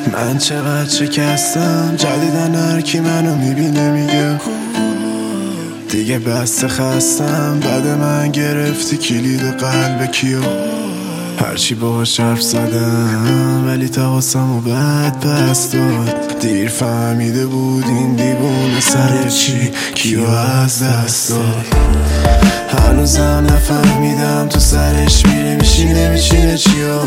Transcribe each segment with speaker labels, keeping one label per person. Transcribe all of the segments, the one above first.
Speaker 1: من چقدر شکستم جدیدن هر کی منو میبینه میگه دیگه بسته خستم. بعد من گرفتی کلید قلب کیو، هرچی باهاش حرف زدم ولی تقاسمو بد پس داد. دیر فهمیده بود این دیوونه سر چی کیو از دست داد. هنوزم نفهمیدم تو سرش میره میشینه چیا.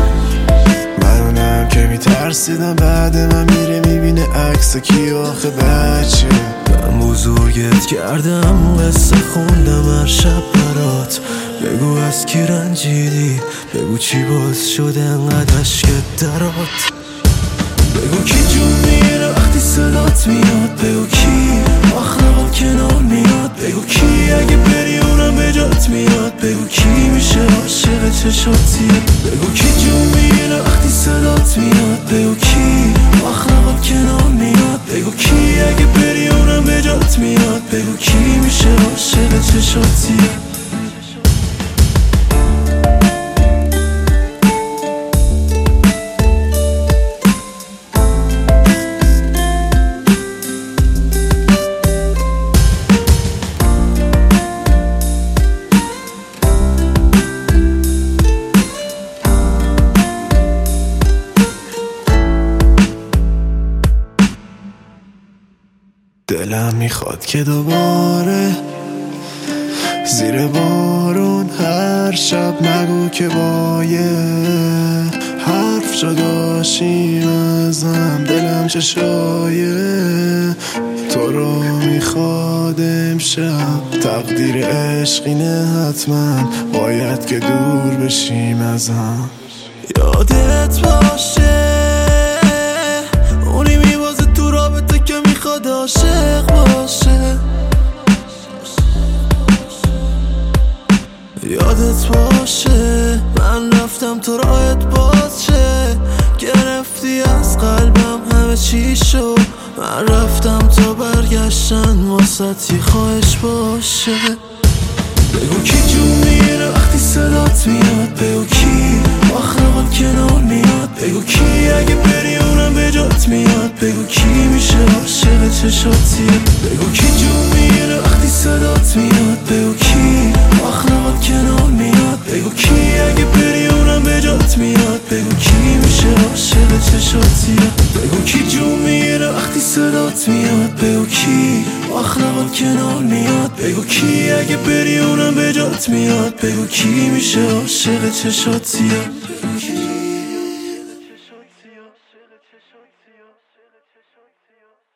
Speaker 1: منونم که میترسیدم بعد من میره میبینه عکس کی آخه بچه. من بزرگت کردم قصه خوندم هر شب برات. بگو از کی رنجیدی، بگو چی باز شده انقدر عشقت درات. بگو کی جون میره وقتی صدات میاد، بگو کی اخلاقات کنار میاد، بگو کی اگه بری اونم به جات میاد، بگو کی میشه عاشق چشاتیه. بگو کی جون میره وقتی صدات میاد، بگو کی اخلاقات کنار میاد، بگو کی اگه بری اونم به جات میاد، بگو کی میشه عاشق چشاتیه. دلم میخواد که دوباره زیر بارون هر شب نگو که با یه حرف جداشیم ازم. دلم چشایه تو رو میخواد امشب. تقدیر عشقینه حتما باید که دور بشیم ازم. یادت باشه اونی میبازه تو رابطه که میخواد عاشق باشه. یادت باشه من رفتم تو راهت باز شه. گرفتی از قلبم همه چی شو. من رفتم تا برگشتن واسه یه خواهش باشه. بگو کی جون میره وقتی صدات میاد، بگو کی اخلاقات کنار میاد، بگو کی اگه بری اونم به جات میاد، بگو کی میشه عاشق چشاتیه. بگو کی جون میره وقتی صدات میاد، بگو کی اخلاقات کنار میاد، بگو کی اگه بری اونم به جات میاد، بگو کی میشه عاشق چشاتیه. بگو کی جون میره وقتی صدات میاد، بگو کی اخلاقات کنار میاد، بگو کی اگه بری اونم به جات میاد، بگو کی میشه عاشق چشاتیه.